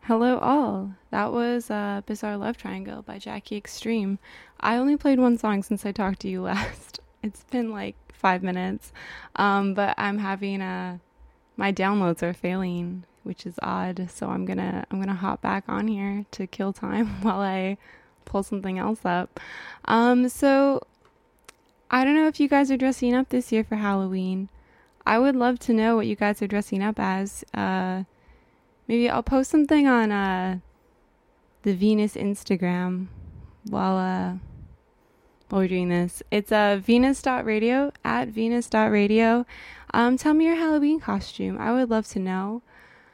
Hello, all. That was Bizarre Love Triangle by Jackie Extreme. I only played one song since I talked to you last. It's been like 5 minutes. But I'm having my downloads are failing, which is odd. So I'm gonna hop back on here to kill time while I pull something else up. So I don't know if you guys are dressing up this year for Halloween. I would love to know what you guys are dressing up as. Maybe I'll post something on the Venus Instagram while we're doing this. It's Venus.radio at Venus.radio. Tell me your Halloween costume. I would love to know.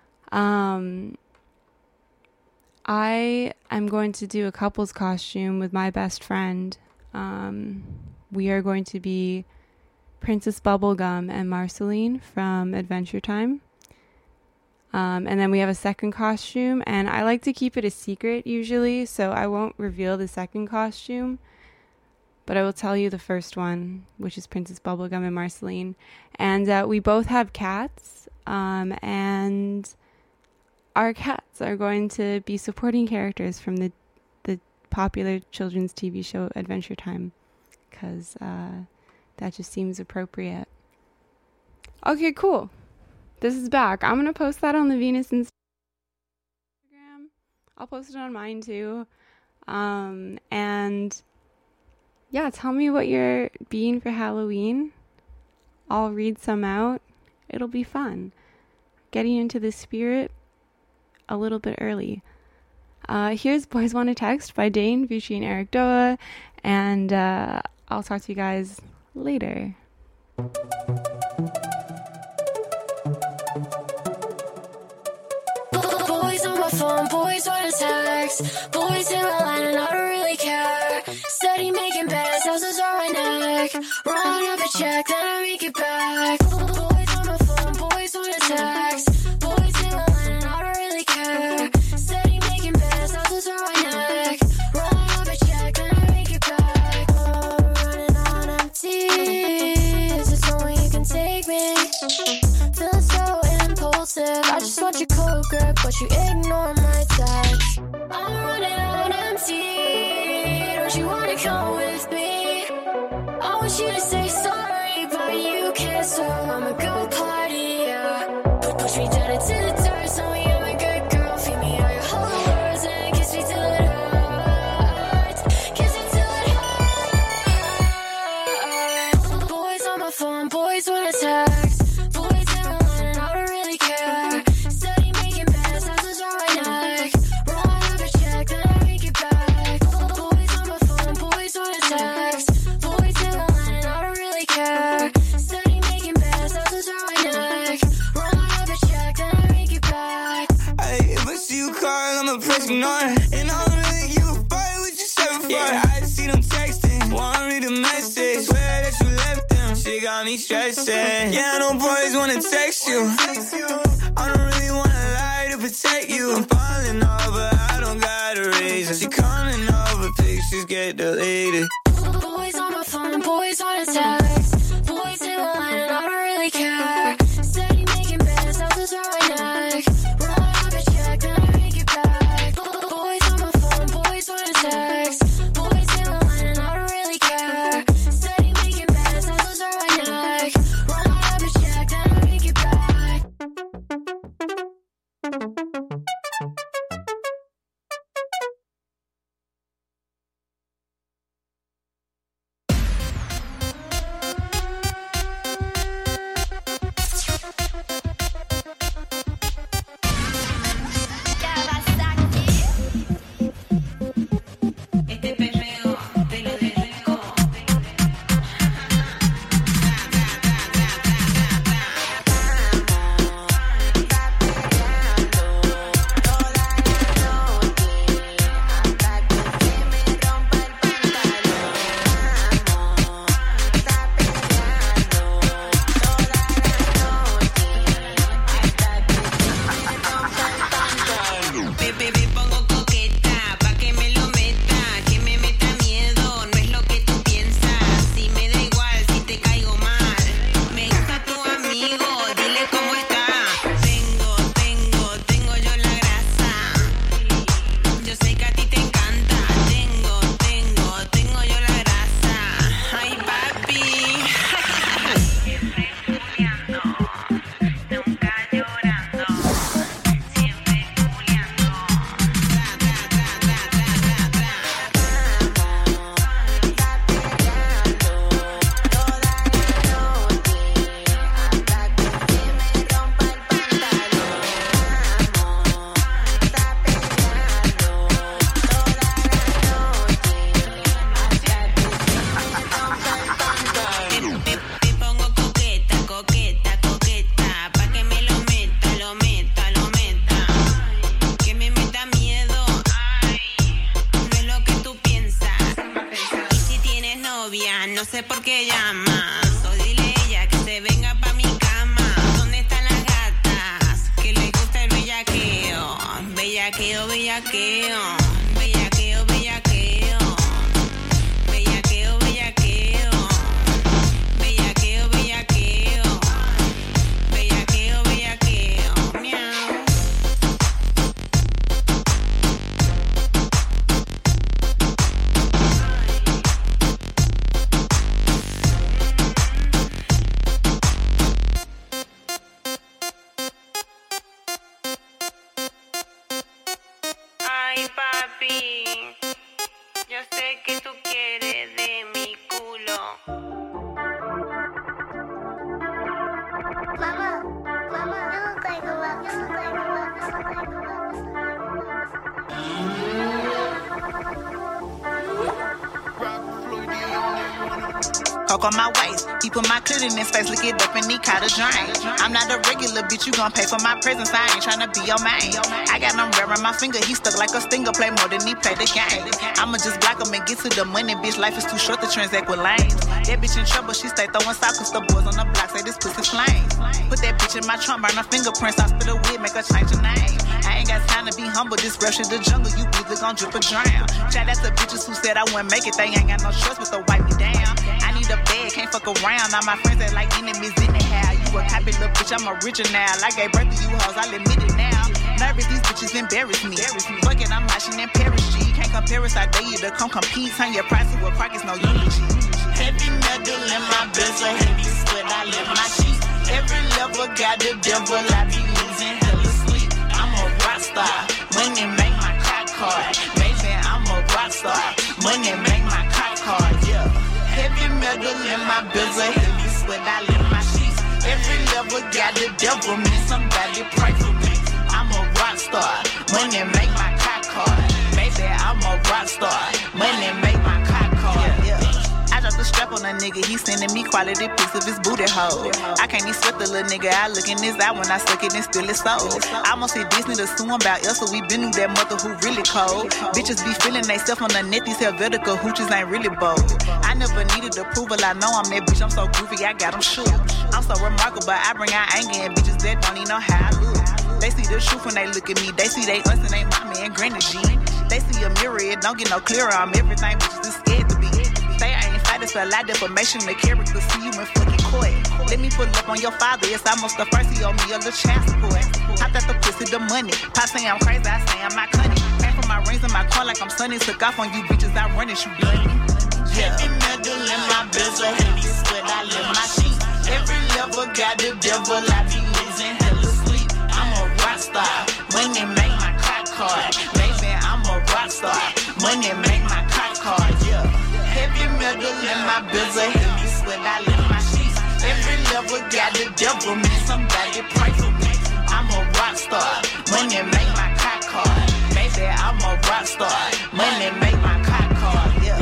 I am going to do a couple's costume with my best friend. We are going to be Princess Bubblegum and Marceline from Adventure Time. And then we have a second costume, and I like to keep it a secret usually, so I won't reveal the second costume, but I will tell you the first one, which is Princess Bubblegum and Marceline. And we both have cats, and our cats are going to be supporting characters from the popular children's TV show Adventure Time, because that just seems appropriate. Okay, cool. This is back. I'm going to post that on the Venus Instagram. I'll post it on mine too. And yeah, tell me what you're being for Halloween. I'll read some out. It'll be fun. Getting into the spirit a little bit early. Here's Boys Want to Text by Dane, Vucci, and Eric Doa. And I'll talk to you guys later. Boys on my phone, boys wanna text. Boys in my line and I don't really care. Steady making bets, houses on my neck. Run up a check, then I make it back. Boys on my phone, boys wanna text. Boys in my line and I don't really care. Steady making bets, houses on my neck. Run up a check, then I make it back. Oh, running on empty. Is this only you can take me? Feeling so impulsive. I just want your cold grip, but you ignore my text. I'm running on empty. Don't you wanna come with me? I want you to say sorry, but you can't, so I'ma go party, yeah. Push me down into the dirt, tell me I'm a good girl. Feed me all your hollow words and kiss me till it hurts. Kiss me till it hurts. Boys on my phone, boys wanna text. Boys in my line and I don't really care. Steady making bets, houses on my neck. Run up a check, then I make it back. Boys on my phone, boys wanna text. Boys in my line and I don't really care. Steady making bets, houses on my neck. Run up a check, then I make it back. Hey, if I see you call, I'ma press ignore. And I don't really give a fuck what you said before. Yeah, I just see them texting, wanna read the message. Swear that you left them, shit got me stressing. Yeah, I know boys wanna text you. I don't really wanna lie to protect you. I'm falling over, I don't got a reason. She coming over, pictures get deleted. Boys on my phone, boys wanna text. Boys in my line and I don't really care. Steady making bets, houses on my neck. Run up a check, then I make it back. Boys on my phone, boys wanna text. Boys in my line and I don't really care. Steady making bets, houses on my neck. Run up a check, then I make it back. llama. So dile a ella que se venga pa' mi cama. ¿Dónde están las gatas? Que les gusta el bellaqueo. Bellaqueo, bellaqueo. Bellaqueo, bellaqueo. Bellaqueo, bellaqueo. Bellaqueo, bellaqueo. Bellaqueo, bellaqueo. Miau. Ay, papi, yo sé que tú quieres de mi culo. Mama, you look like a rock. You look like a rock. You look like a rock. You look Coke on my waist, he put my clit in his face, lick it up and he caught a drain. I'm not a regular bitch, you gon' pay for my presence, I ain't tryna be your man. I got no rare on my finger, he stuck like a stinger, play more than he play the game. I'ma just block him and get to the money, bitch, life is too short to transact with lanes. That bitch in trouble, she stay throwing socks, cause the boys on the block say this pussy flames. Put that bitch in my trunk, burn her fingerprints, I spit a wig, make her change her name. I ain't got time to be humble, this rap shit the jungle, you either gon' drip or drown. Shout out to bitches who said I wouldn't make it, they ain't got no choice but to wipe me down. I need a bag, can't fuck around, all my friends act like enemies anyhow. You a copy little bitch, I'm original, I gave birth to you hoes, I'll admit it now. Nervous, these bitches embarrass me. Fuck it, I'm watching in Paris, G. Can't compare us, I dare you to come compete. Turn your price to a crack, it's no eulogy. Heavy metal in my bezel, heavy sweat, I live my sheets. Every level got the devil, I be losing hella sleep. I'm a rock star, money make my crack card. Baby, I'm a rock star, money make my crack card, yeah. Heavy metal in my bezel, heavy sweat, I live my sheets. Every level got the devil, man, somebody pray for me. I'm a rock star, money make my crack card. Baby, I'm a rock star, money make my crack card, yeah. I dropped the strap on a nigga, he sending me quality pics of his booty hole. I can't even sweat the little nigga, I look in his eye when I suck it and steal his soul. I almost hit Disney to sue him about Elsa, we been through that mother who really cold. Bitches be feeling they self on the net, these Helvetica hooches ain't really bold. I never needed approval, I know I'm that bitch, I'm so groovy, I got them shook. I'm so remarkable, I bring out anger and bitches that don't even know how I look. They see the truth when they look at me, they see they us and they mommy and granny G. They see a mirror, it don't get no clearer, I'm everything bitches is scared to be. Say I ain't fight, it's a lot of defamation, the character see you in fucking court. Let me pull up on your father, it's almost the first he owe me a little child support. Hopped out the pussy, the money, Pop say I'm crazy, I say I'm not cunning. Came from my rings in my car like I'm sunny, took off on you bitches, I run it, you bloody. Yeah. Heavy metal in my bezel, heavy sweat, I live my sheets. Every level got the devil, I be losing hella sleep. I'm a rock star, money make my crack card. Baby, I'm a rock star, money make my crack card, yeah. Heavy metal in my bezel, heavy sweat, I live my sheets. Every level got the devil, man, somebody pray for me. I'm a rock star, money make my crack card. Baby, I'm a rock star, money make my crack card, yeah.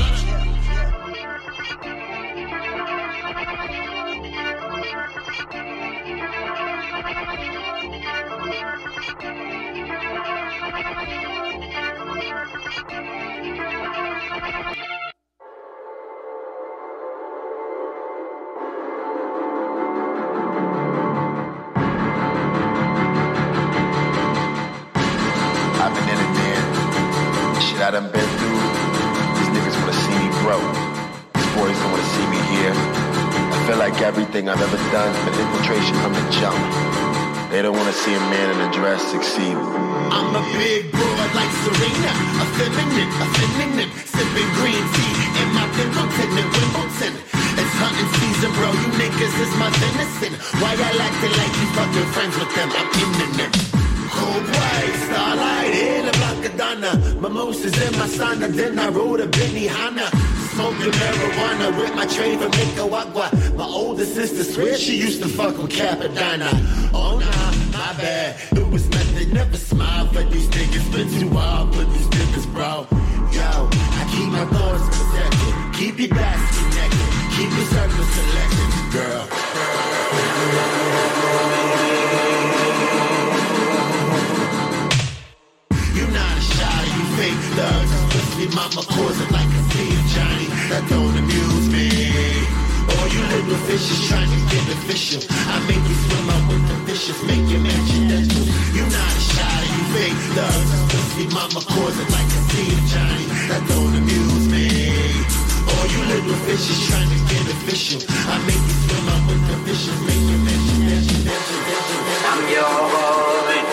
I've been in it, man. Shit I done been through. These niggas wanna see me broke. These boys don't wanna see me here. I feel like everything I've ever done's been infiltration from the jump. They don't wanna see a man in a dress succeed. I'm a big broad like Serena, effeminate, sipping green tea in my Pimpleton in Wimbledon. It's hunting season, bro. You niggas is my venison. Why y'all acting like you fucking friends with them? I'm imminent. Cold white, starlight, in a Blancadonna. Mimosas in my sauna, then I rode a Benihana. Smoking marijuana with my trade from Nicaragua. My older sister swears she used to fuck with Capadonna. Oh nah, my bad. It was nothing, never smile for these niggas. Been too wild for these niggas, bro. Yo, I keep my thoughts protected. Keep your basket naked. Keep your circle selected, girl. You not shy, you fake thugs. Pussy mama cause it like a scene, Johnny. That don't amuse me. Or fishes trying to get official. I make you swim up with the fishes, make you mention. You not a shot, you fake thugs. Pussy mama calls it like a sea of Johnny. That don't amuse me. All you little fishes trying to get official. I make you swim up with the fishes, make you mention. I'm yours,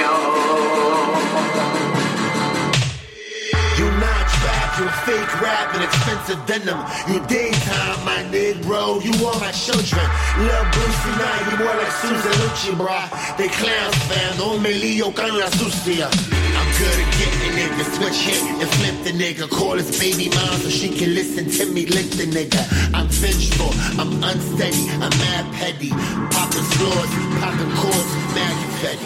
You not trap, you fake rap and expensive venom. You daytime, my Negro, you are my children. Lil' Brucey, now you more like Susan Lucci, brah. They clowns, fam, don't me lío con la sucia. I'm good at getting niggas, switch hit and flip the nigga. Call his baby mom so she can listen to me lick the nigga. I'm vengeful, I'm unsteady, I'm mad petty. Popping floors, popping cords, mad confetti.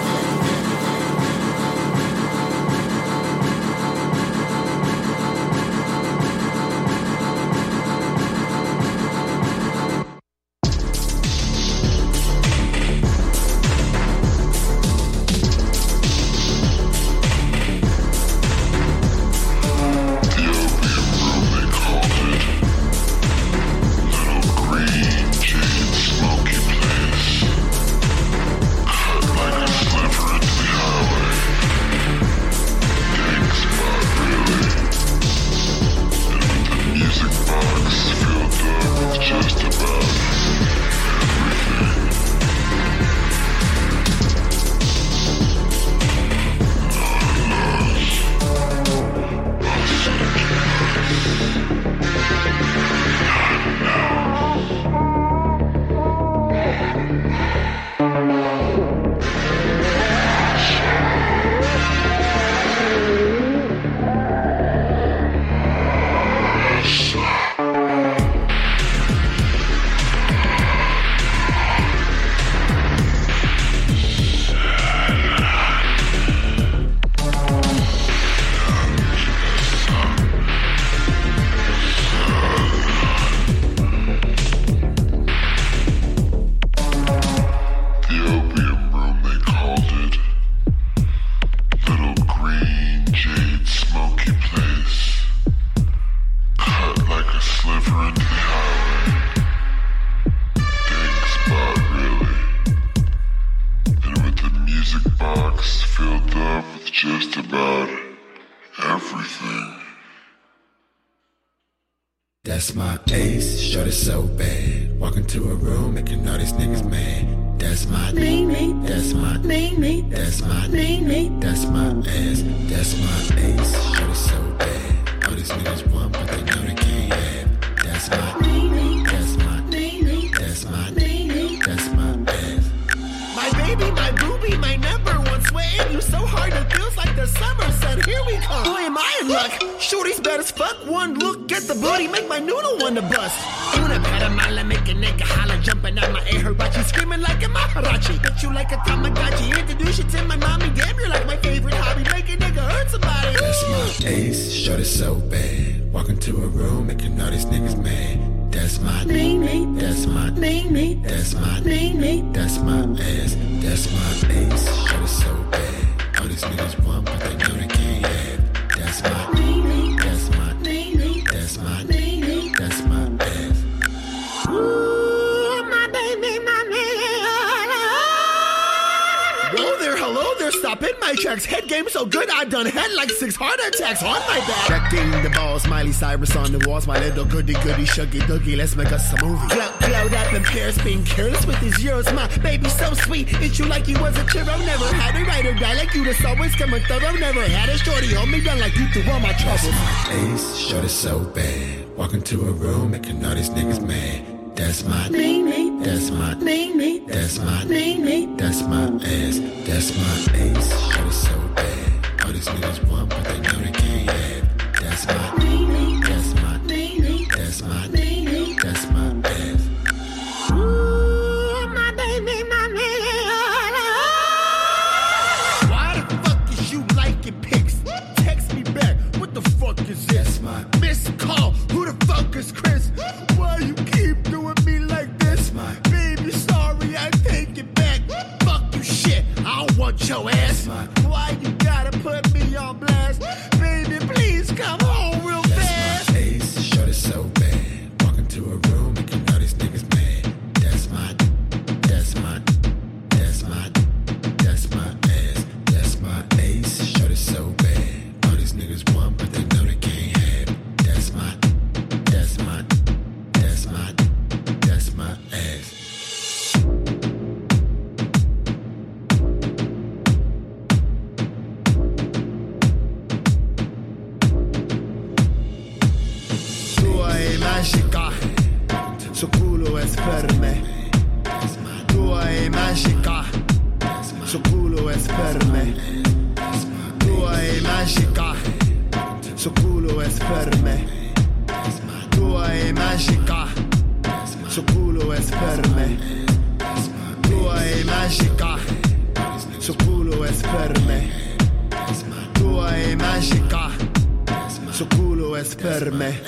That's my ace, shorty so bad. Walk into a room, making all these niggas mad. That's my name, that's my name, that's my name, that's my ass. That's my ace, shorty so bad. All these niggas want, but they know they can't have. That's my name, that's my name, that's my name, that's my ass. My baby, my booby, my number one, sweating you so hard it feels like the summer sun. Here we come. Boy, am I in luck. Shorty's bad as fuck. One look, get the booty, make my noodle want to bust. Una paramala, make a nigga holler, jumping out my air, hibachi, screaming like a maharachi. Bet you like a Tamagotchi, introduce you to my mommy. Damn, you're like my favorite hobby, make a nigga hurt somebody. That's my ace, shorty so bad. Walk into a room, making all these niggas mad. That's my name, that's my name, that's my name, that's my ass. That's my ace, shorty so bad. All these niggas want, but they know they can't have. That's my name, that's my name, that's my name, that's my ass. Ooh, my baby, my man. Whoa there, hello there, stop in my tracks. Head game so good, I done had like 6 heart attacks on my back. Checking the balls, Miley Cyrus on the walls. My little goody goody, shuggy doogie, let's make us a movie. Cloud up in Paris, being careless with his euros. My baby so sweet, it's you like you was a churro. Never had a ride or die like you, that's always coming thorough. Never had a shorty hold me down like you through all my troubles. That's my ace, shorty so bad. Walk into a room, making all these niggas mad. That's my name, that's my name, that's my name, that's my ass. That's my ace, shorty so bad. All these niggas want, but they know they can't have. That's my name, that's my name, that's my name, that's my ass. Ooh, my baby, my man. Why the fuck is you liking pics? Text me back, what the fuck is this? My missed call, who the fuck is Chris? Why you keep doing me like this? My baby, sorry, I take it back. Fuck you shit, I don't want your ass. Why you gotta put me on blast? Baby, please come home real fast. That's my ace, shorty so bad. Walk into a room, making all these niggas mad. per me. Tua è magica, suo culo è per me. Tua è magica, suo culo è per me. Tua è magica, suo culo è per me. Tua è magica, suo culo è per me. Tua è magica, suo culo è per me.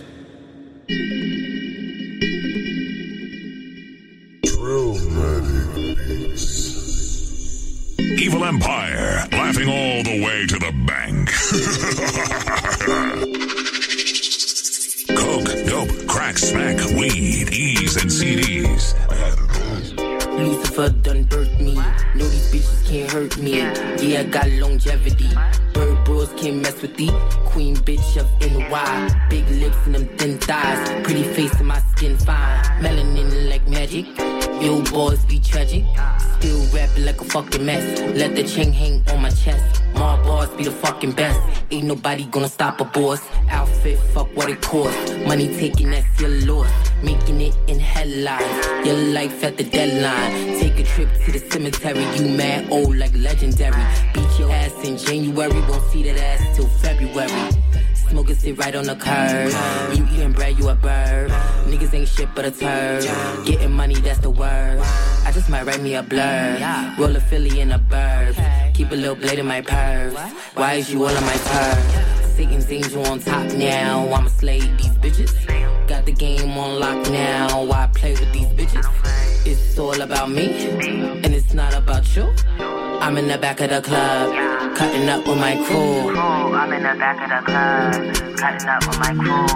Evil Empire, laughing all the way to the bank. Coke, dope, crack, smack, weed, E's, and CDs. Lucifer done birthed me. Know these bitches can't hurt me. Yeah, I got longevity. Bird bros can't mess with thee. Queen bitch of NY. Big lips and them thin thighs. Pretty face and my skin fine. Melanin like magic. Ill boys be tragic. Still rapping like a fucking mess. Let the chain hang on my chest. My bars be the fucking best. Ain't nobody gonna stop a boss. Outfit, fuck what it costs. Money taking, that's your loss. Making it in headlines. Your life at the deadline. Take a trip to the cemetery. You mad old like legendary. Beat your ass in January. Won't see that ass till February. Smoking sit right on the curb. You eating bread, you a bird. Niggas ain't shit but a turd. Getting money, that's the word. I just might write me a blur. Roll a Philly in a burb. Keep a little blade in my purse. Why is you all on my purse? Satan's angel on top now. I'ma slay these bitches. Got the game on lock now. Why play with these bitches? It's all about me, and it's not about you. I'm in the back of the club, cutting up with my crew. I'm in the back of the club, cutting up with my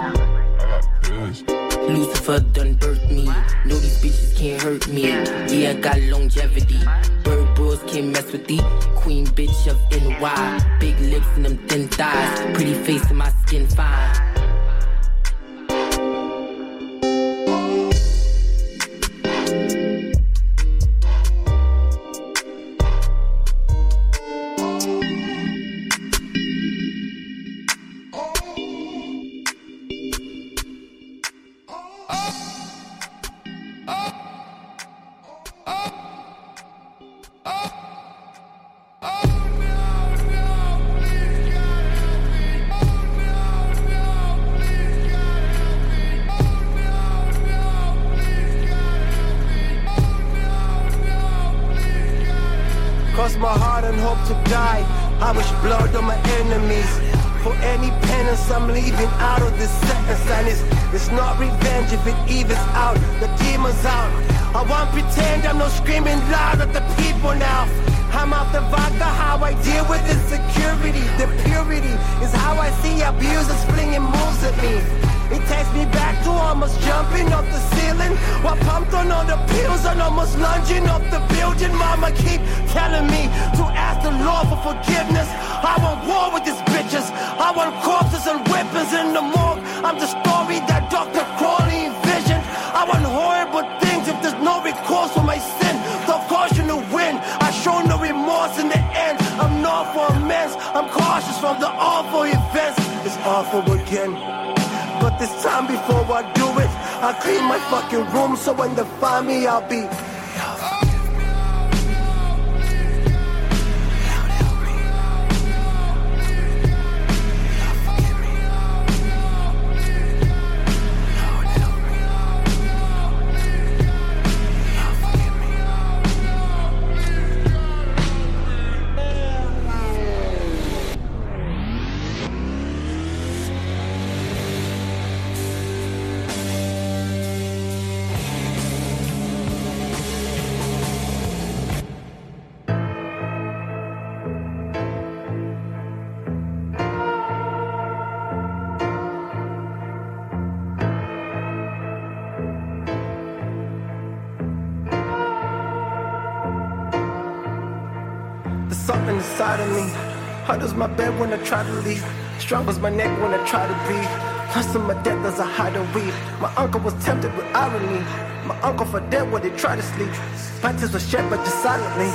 crew. Lucifer done birthed me. Know these bitches can't hurt me. Yeah, I got longevity. Bird bros can't mess with thee. Queen bitch of NY. Big lips and them thin thighs. Pretty face and my skin fine. Cross my heart and hope to die. I wish blood on my enemies. For any penance, I'm leaving out of this sentence. And it's not revenge if it evens out. The demon's out. I won't pretend I'm not screaming loud at the people now. I'm out the vodka, how I deal with insecurity. The purity is how I see abusers flinging moves at me. It takes me back to almost jumping off the ceiling. While pumped on all the pills and almost lunging off the building. Mama keep telling me to ask the Lord for forgiveness. I want war with these bitches. I want corpses and weapons in the morgue. I'm the story that Dr. Crowley envisioned. I want horrible things if there's no recourse for my sin. The caution to win. I show no remorse in the end. I'm not for amends. I'm cautious from the awful events. It's awful again. But this time before I do it, I clean my fucking room so when they find me, I'll be. Something inside of me. Hard as my bed when I try to leave. Strong as my neck when I try to breathe. Plus in my death there's a hideaway. My uncle was tempted with irony. My uncle for dead when they try to sleep. My tears were shed but just silently.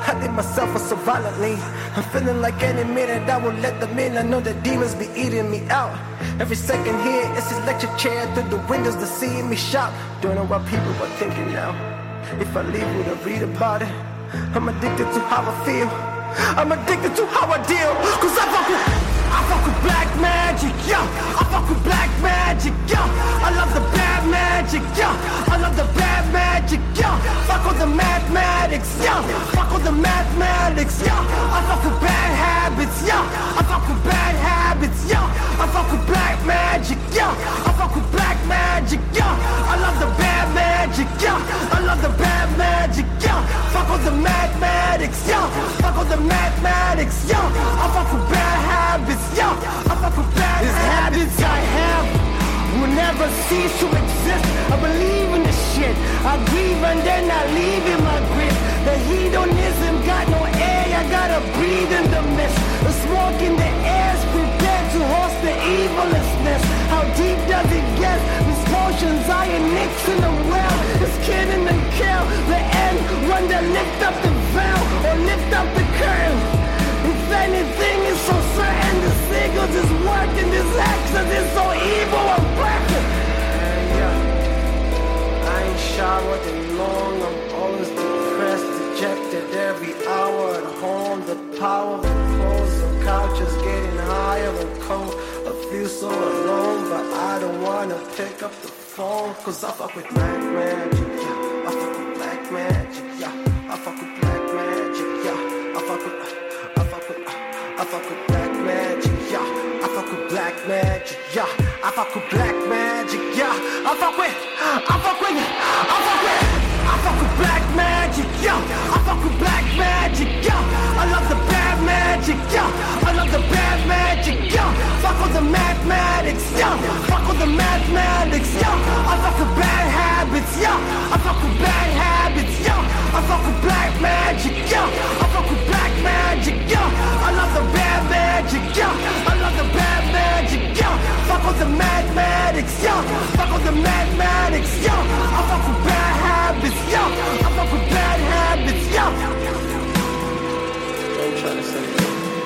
I did myself so violently. I'm feeling like any minute I will let them in. I know the demons be eating me out. Every second here, it's his lecture chair through the windows to see me shout. Don't know what people are thinking now. If I leave, would I read about it? I'm addicted to how I feel. I'm addicted to how I deal. Cause I fuck with black magic, yeah. I fuck with black magic, yeah. I love the bad magic, yeah. I love the bad magic, yeah. Fuck with the mathematics, yeah. Fuck with the mathematics, yeah. I fuck with bad habits, yeah. I fuck with bad habits, yeah. I fuck with black magic, yeah. I fuck with black magic, yeah. I love the bad magic, yeah. I love the bad magic, yeah. Fuck with the mathematics, yeah. Fuck with the mathematics, yeah. I fuck with bad habits, yeah. I fuck with bad habits I have will never cease to exist. I believe in this shit. I grieve and then I leave in my grip. The hedonism got no air. I gotta breathe in the mist. The smoke in the air is prepared to host the evilness. How deep does it get? These potions I and nicks in the well. This kid in the kill. The end. Run to lift up the veil or lift up the curtain. If anything is so certain, the seagulls is working. This accent is so evil and blacker. Yeah, I ain't showered in long. I'm always depressed, dejected every hour at home. The power of the clothes of couches getting higher and cold. I feel so alone, but I don't wanna pick up the phone. Cause I fuck with black magic, yeah. I fuck with black magic, yeah. I fuck with black magic, yeah. I fuck with black magic, yeah. I fuck with black magic, yeah. I fuck with black magic, yeah. I fuck with black magic, yeah. I fuck with black magic, yeah. I love the bad magic, yeah. I love the bad magic, yeah. Fuck with the mathematics, yeah. Fuck with the mathematics, yeah. I fuck with bad habits, yeah. I fuck with bad habits, yeah. I fuck with black magic, yeah. I fuck with black magic, yeah. I love the bad magic, yeah. I love the bad magic, yeah. Fuck with the mathematics, yeah. Fuck with the mathematics, yeah. I fuck with bad habits, yeah. I fuck with bad habits, yeah. Don't try to say it.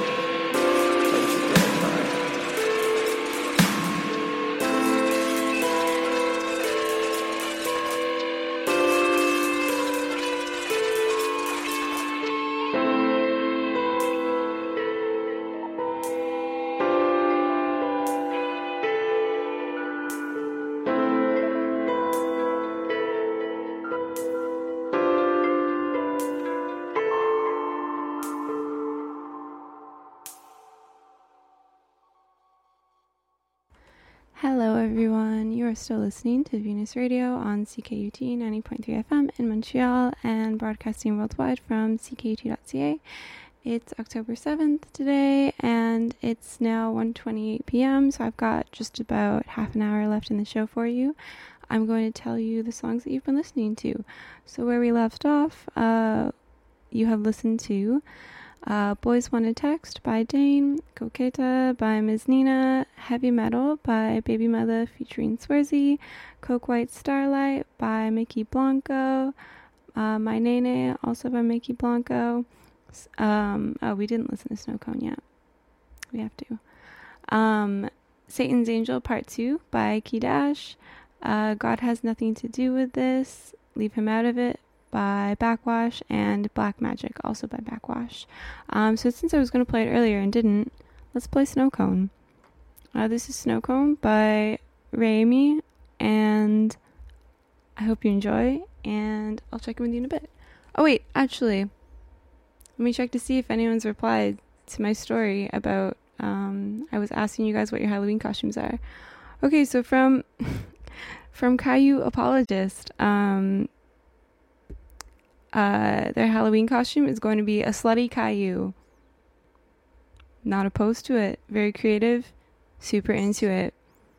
Hello everyone, you are still listening to Venus Radio on CKUT 90.3 FM in Montreal and broadcasting worldwide from ckut.ca. It's October 7th today and it's now 1:28 p.m. so I've got just about half an hour left in the show for you. I'm going to tell you the songs that you've been listening to. So where we left off, you have listened to Boys Want a Text by Dane, Coqueta by Ms. Nina, Heavy Metal by Baby Mother featuring Swersy, Coke White Starlight by Mickey Blanco, My Nene also by Mickey Blanco. Oh, we didn't listen to Snow Cone yet. We have to. Satan's Angel Part 2 by Key Dash, God Has Nothing to Do with This, Leave Him Out of It by Backwash, and Black Magic, also by Backwash. So since I was going to play it earlier and didn't, let's play Snow Cone. This is Snow Cone by Raimi, and I hope you enjoy, and I'll check in with you in a bit. Oh wait, actually, let me check to see if anyone's replied to my story about, I was asking you guys what your Halloween costumes are. Okay, so from Caillou Apologist, their Halloween costume is going to be a slutty Caillou. Not opposed to it. Very creative. Super into it.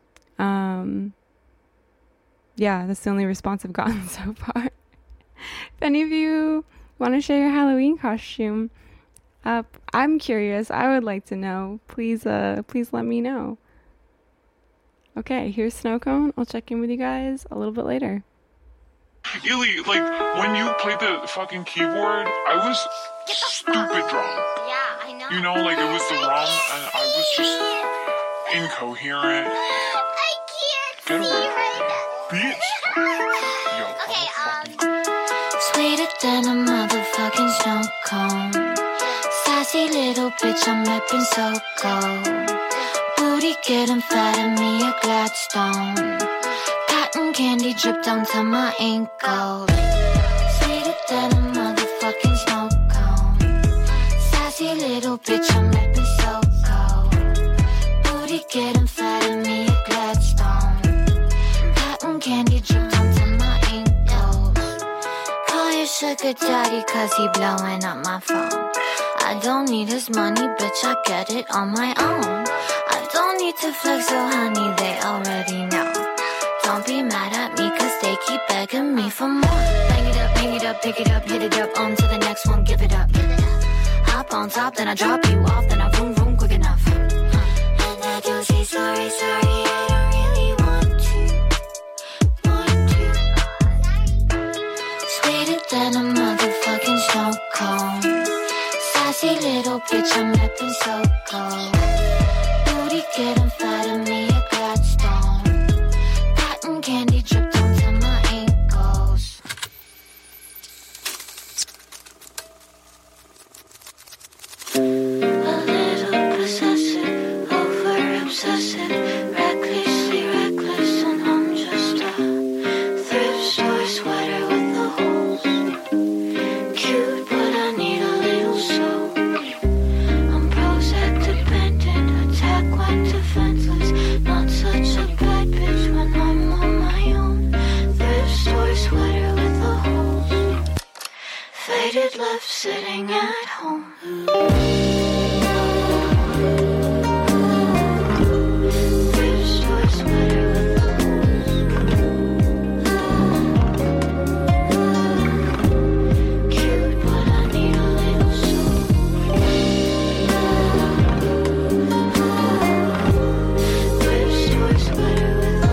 Yeah, that's the only response I've gotten so far. If any of you want to share your Halloween costume, I'm curious. I would like to know. Please let me know. Okay, here's Snow Cone. I'll check in with you guys a little bit later. Illy, like, when you played the fucking keyboard, I was stupid drunk. Yeah, I know. You know, like, it was the rum, and I was just incoherent. I can't Get see away right from me. Bitch. Yo, Okay, Sweeter than a motherfucking snow cone. Sassy little bitch, I'm reppin' so cold. Booty getting fat and me a Gladstone. Cotton candy dripped onto my ankles. Sweeter than a motherfucking snow cone. Sassy little bitch, I'm reppin' so cold. Booty getting fat and me a Gladstone. Cotton candy dripped onto my ankles. Call your sugar daddy cause he blowing up my phone. I don't need his money, bitch, I get it on my own. I don't need to flex, so honey, they already know. Don't be mad at me, cause they keep begging me for more. Bang it up, pick it up, hit it up, on to the next one, give it up. Hop on top, then I drop you off, then I vroom vroom quick enough. And I do say sorry, sorry, I don't really want to. Sweeter than a motherfucking snow cone. Sassy little bitch, I'm reppin' so cold. Booty getting fat and me a Gladstone. Cotton candy dripped onto my ankles. A little possessive, over obsessive, recklessly reckless, and I'm just a thrift store sweater with the holes. Cute, but I need a little soul. I'm Prozac dependent, attack when defenseless. Not such a bad bitch when I'm on my own. Thrift store sweater with the holes. Faded left sitting at home. Thrift store sweater with the holes. Cute, but I need a little soul. Thrift store sweater with the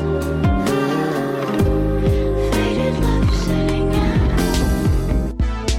holes. Faded left sitting at home.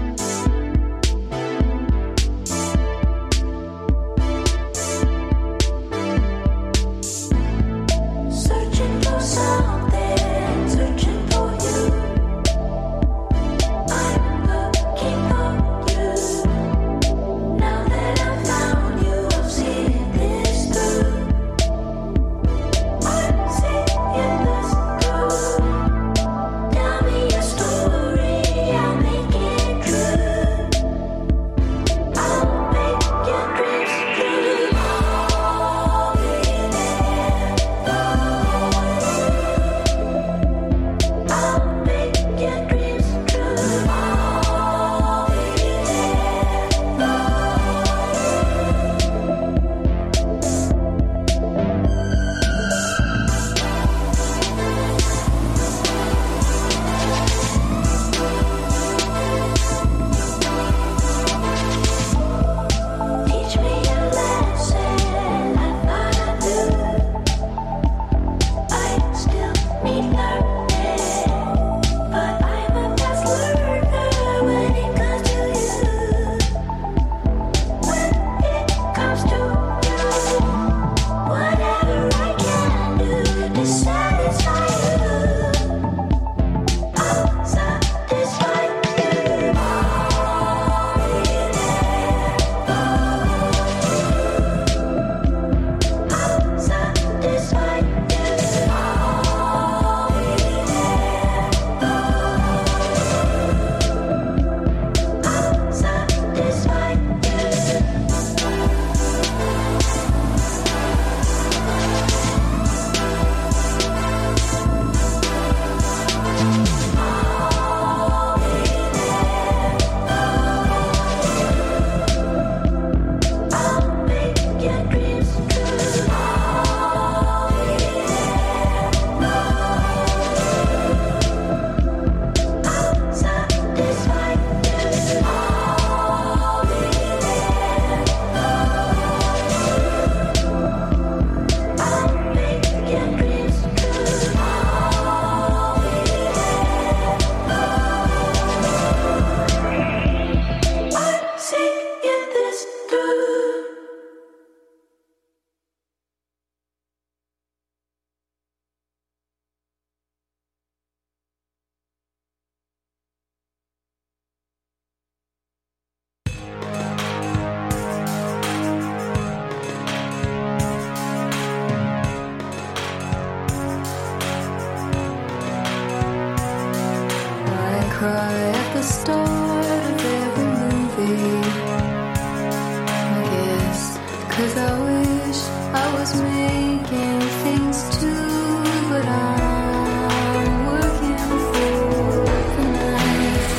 cry at the start of every movie. I guess 'cause I wish I was making things too, but I'm working for the knife.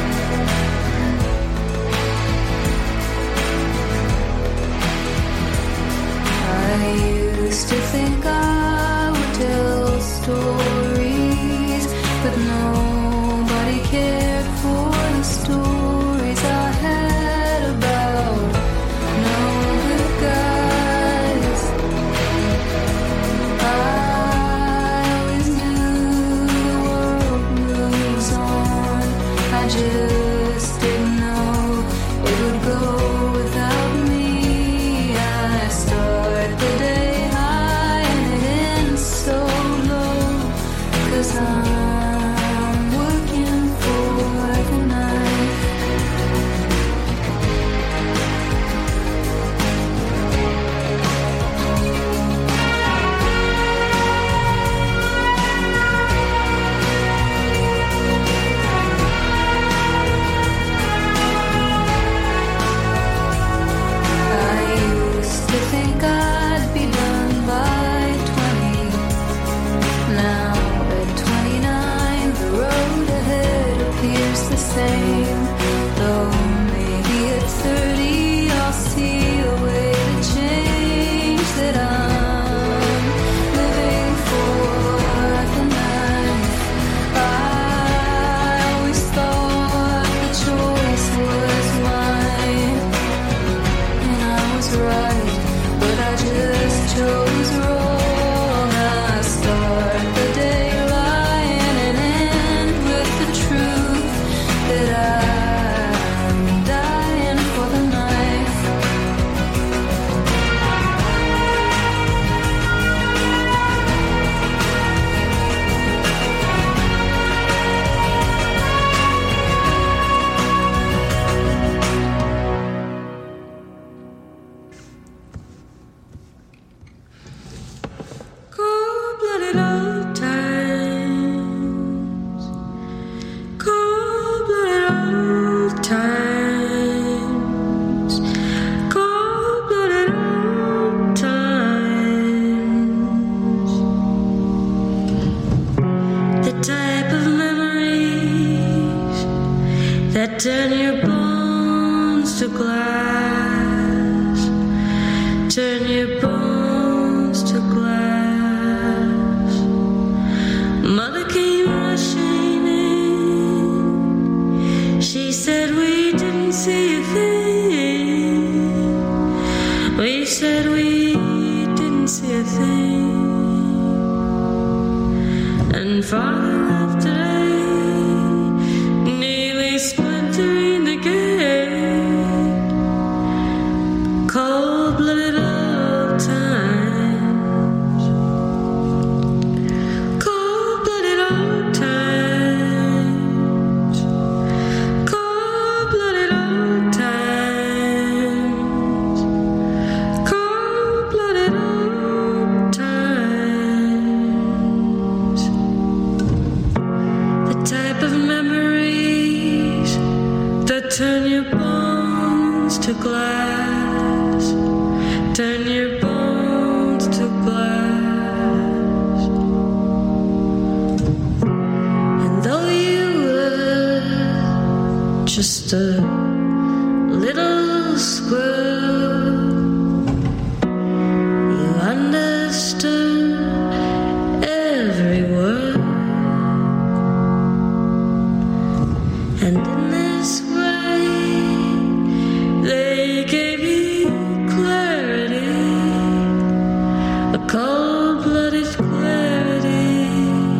I used to think I would tell stories, but nobody cared for the stories I had about no good guys. I always knew the world moves on. I just didn't know it would go without me. I start the day high and it ends so low, 'cause I'm working for the night. I used to think I'd be done by 20. Now at 29, the road ahead appears the same. Though maybe at 30, I'll see a way to change that I'm living for the night. I always thought the choice was mine, and I was right, but I just chose wrong. I start the day lying and end with the truth that I'm dying for the knife. Cold-blooded old times. Cold-blooded old times. Cold-blooded old times. The type of memories that turn your bones to glass. Turn your bones to glass. Mother came rushing in. She said we didn't see a thing. We said we didn't see a thing. And Father left today, nearly splintering the gate. Cold-blooded old times. Cold-blooded old times. Cold-blooded old times. Cold-blooded old times. The type of memories that turn your bones to glass. Turn your bones to glass. And though you were just a little squirrel, you understood every word. And in this way, they gave you clarity, a cold-blooded clarity.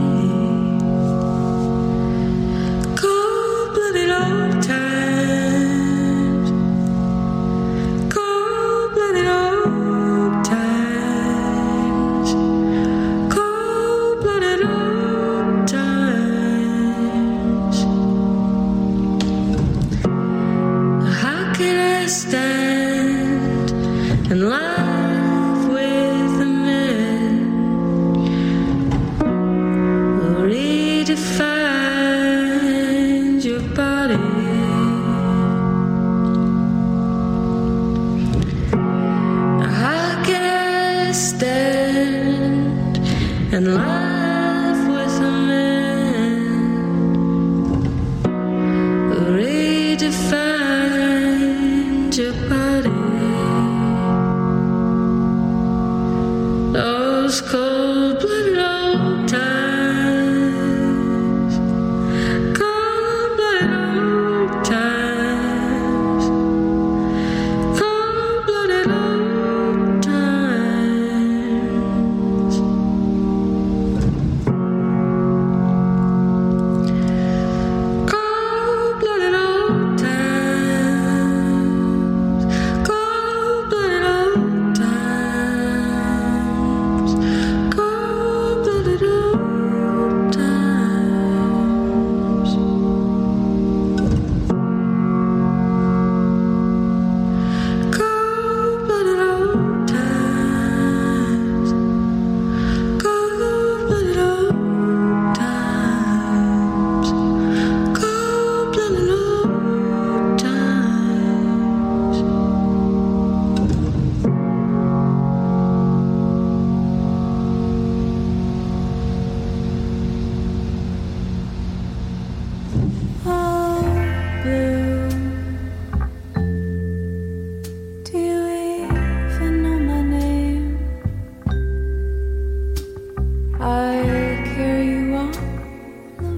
Cold-blooded old times.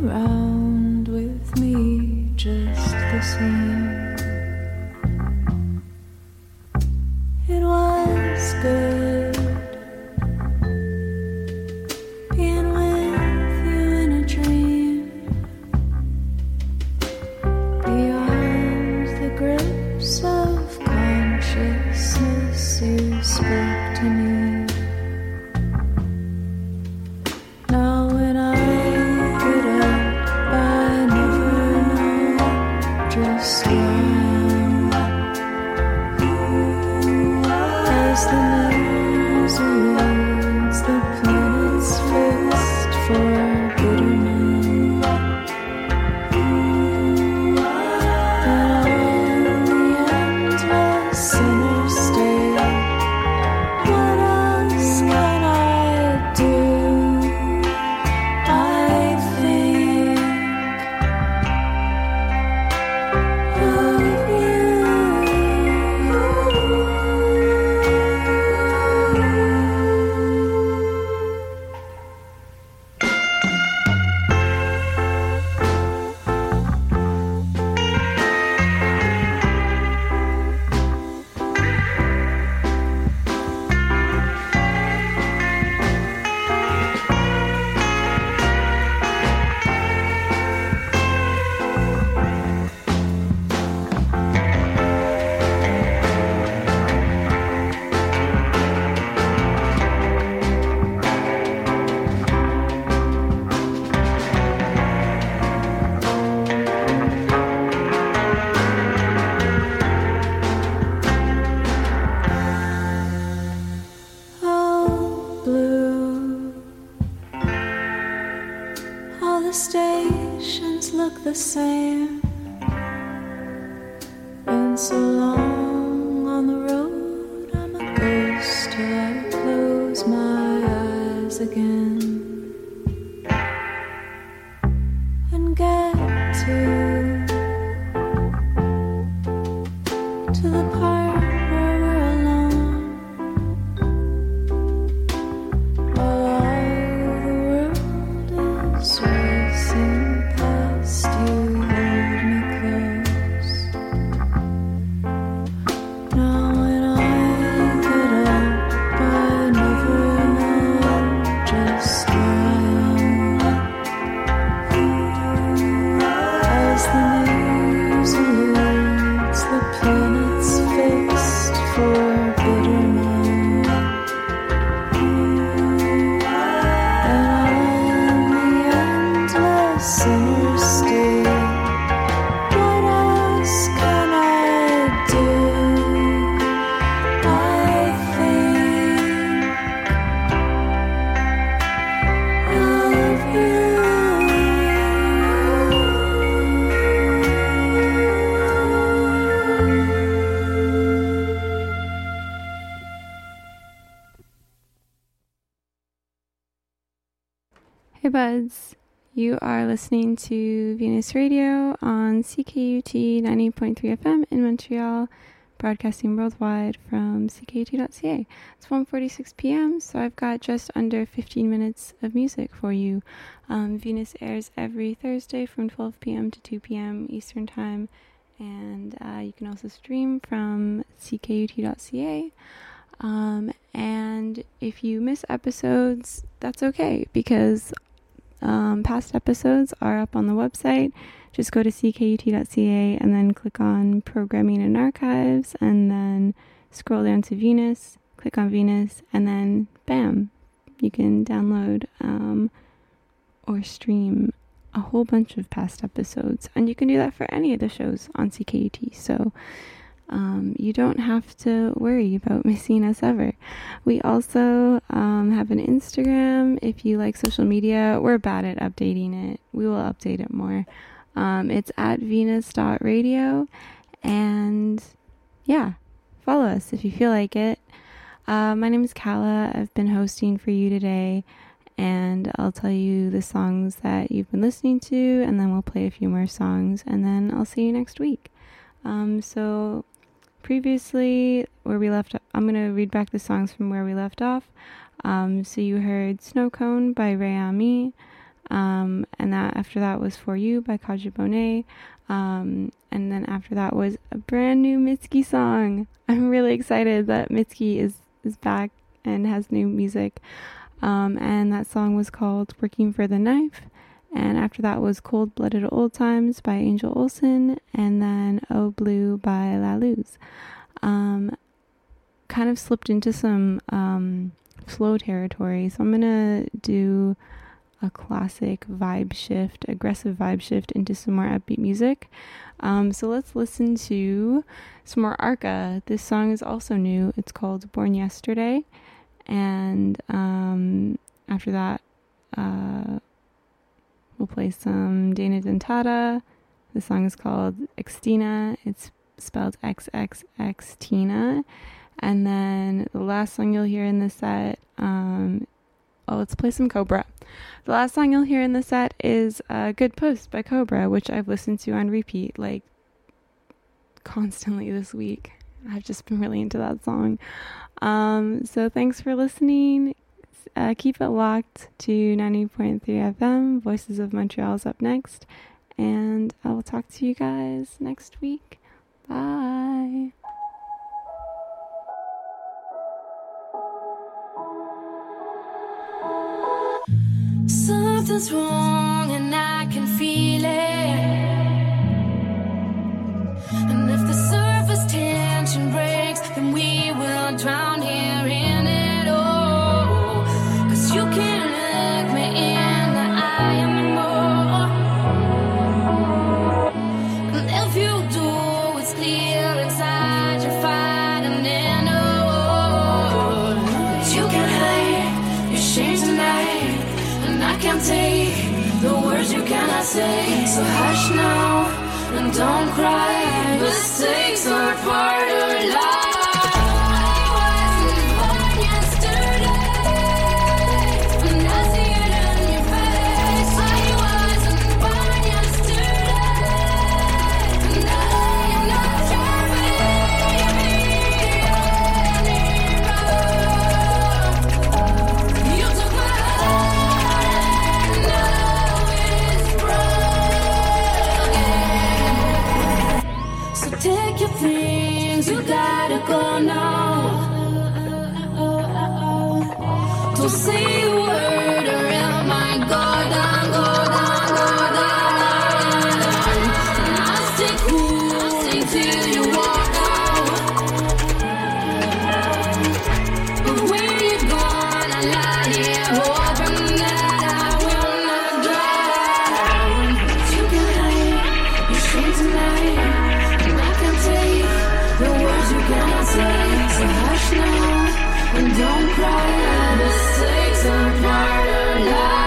around with me just the same. It was good being with you in a dream. Beyond the grips of consciousness, you spoke to me. Now when I get up, I never know just why. As the news eludes, the planet's fixed for good or no. And on the endless interstate, what else can I do? I think of you. Oh, blue. All the stations look the same. Been so long on the road, I'm a ghost till I close my eyes again and get to the part where we're alone. While the world is racing past, you hold me close. Now when I get up, I never know just where I am. As the news eludes, the planet's fixed for good or no. And on the endless interstate, what else can I do? I think of you. Hey buds, you are listening to Venus Radio on CKUT 90.3 FM in Montreal, broadcasting worldwide from ckut.ca. It's 1:46 p.m., so I've got just under 15 minutes of music for you. Venus airs every Thursday from 12 p.m. to 2 p.m. Eastern Time, and you can also stream from ckut.ca. And if you miss episodes, that's okay, because past episodes are up on the website. Just go to ckut.ca and then click on Programming and Archives, and then scroll down to Venus, click on Venus, and then bam, you can download or stream a whole bunch of past episodes. And you can do that for any of the shows on CKUT, so you don't have to worry about missing us ever. We also have an Instagram. If you like social media, we're bad at updating it. We will update it more. It's at venus.radio, and yeah, follow us if you feel like it. My name is Kala. I've been hosting for you today, and I'll tell you the songs that you've been listening to, and then we'll play a few more songs, and then I'll see you next week. So previously, where we left, I'm going to read back the songs from where we left off. So you heard Snow Cone by Ray Ami, and and after that was For You by Kaja Bonet. And then after that was a brand new Mitski song. I'm really excited that Mitski is back and has new music. And that song was called Working for the Knife. And after that was Cold Blooded Old Times by Angel Olsen. And then Oh Blue by La Luz. Kind of slipped into some flow territory. So I'm going to do a classic vibe shift, aggressive vibe shift into some more upbeat music. So let's listen to some more Arca. This song is also new. It's called Born Yesterday. And after that, we'll play some Dana Dentata. The song is called Xtina. It's spelled XXX Tina. And then the last song you'll hear in the set, let's play some Cobra. The last song you'll hear in the set is Good Post by Cobra, which I've listened to on repeat like constantly this week. I've just been really into that song. So thanks for listening. Keep it locked to 90.3 FM. Voices of Montreal is up next. And I will talk to you guys next week. Bye. Something's wrong and I can feel it. And if the surface tension breaks, then we will drown here in it all. 'Cause you can't look me in the eye anymore. And if you do, it's clear inside you're fighting in a war. But you can hide your shame tonight, and I can't take the words you cannot say. So hush now and don't cry. Mistakes are part of life. Take your things, you gotta go now. Don't say a word or it might go down, go down, go down. And I'll stay cool until you walk out. But when you're gone, I lie here hoping that I will not drown. But you can hide your shame tonight. The words you cannot say, so hush now and don't cry. Mistakes are part of life.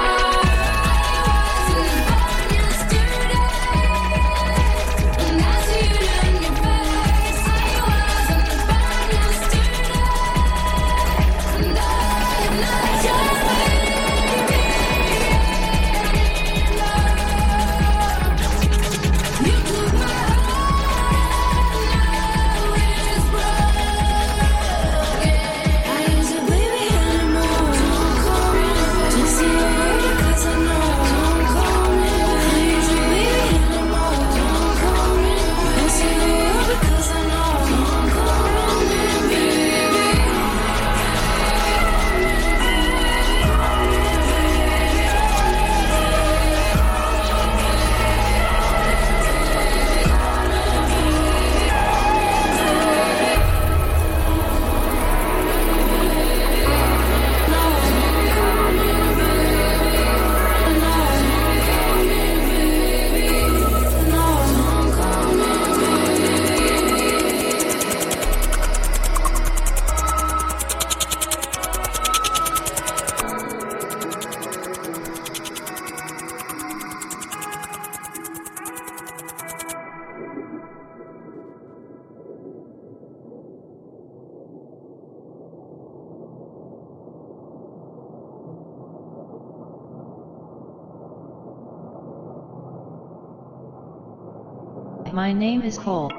My name is Cole.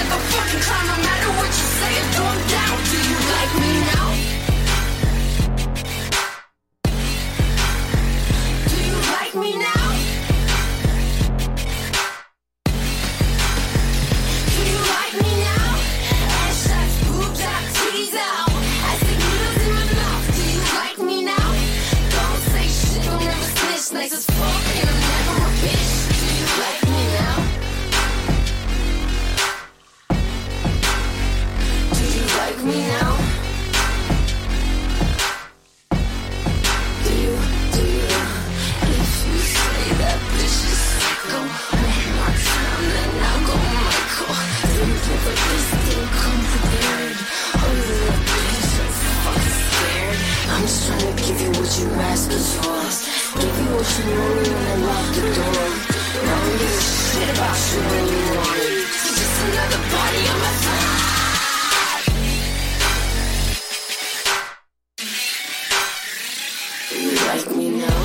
like a fucking clown. No matter what you say or do, I'm down. Do you like me now? Do you like me now? Do you like me now? Ass shots, boobs out, titties out. I stick needles in my mouth. Do you like me now? Don't say shit, don't never snitch. Nice as fuck, and I'm never a bitch. Do you like me now? Do you like me now? Do you? If you say that bitch is psycho, one more time, then I'll go Michael. Thinking for this thing come prepared. Oh, little bitch, I'm fucking scared. I'm just trying to give you what you asking for. Give you what you want when I lock the door. I don't give a shit about you when you want it. It's just another body on my side. Do you like me now?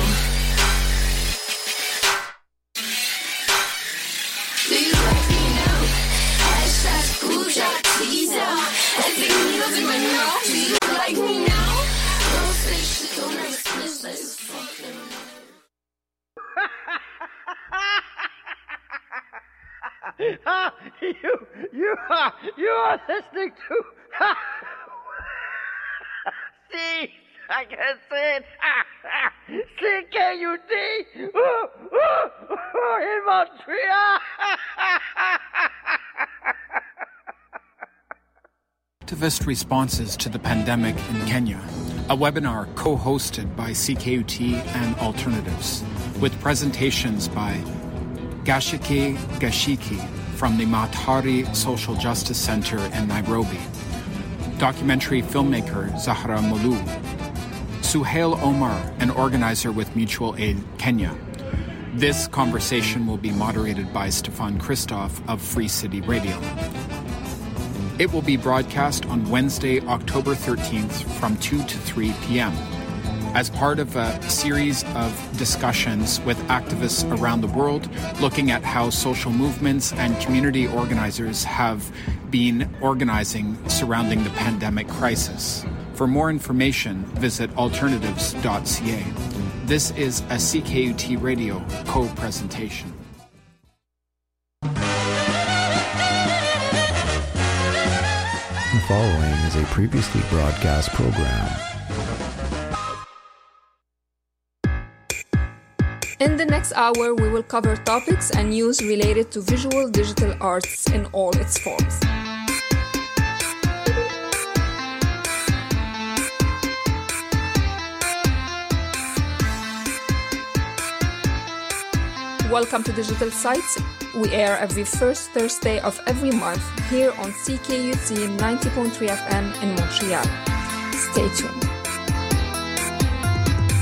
Do you like me now? Ass shots, boobs out, tease out. I think needles in my mouth. Do you like me now? Don't say shit, don't ever snitch, like it's fucking. You are listening to C, I can say it, CKUT in Montreal. Activist responses to the pandemic in Kenya, a webinar co-hosted by CKUT and Alternatives, with presentations by Gashiki Gashiki from the Mathari Social Justice Center in Nairobi, documentary filmmaker Zahra Mulu, Suhail Omar, an organizer with Mutual Aid Kenya. This conversation will be moderated by Stefan Christoph of Free City Radio. It will be broadcast on Wednesday, October 13th from 2 to 3 p.m. as part of a series of discussions with activists around the world looking at how social movements and community organizers have been organizing surrounding the pandemic crisis. For more information, visit alternatives.ca. This is a CKUT Radio co-presentation. The following is a previously broadcast program. In the next hour, we will cover topics and news related to visual digital arts in all its forms. Welcome to Digital Sites. We air every first Thursday of every month here on CKUT 90.3 FM in Montreal. Stay tuned.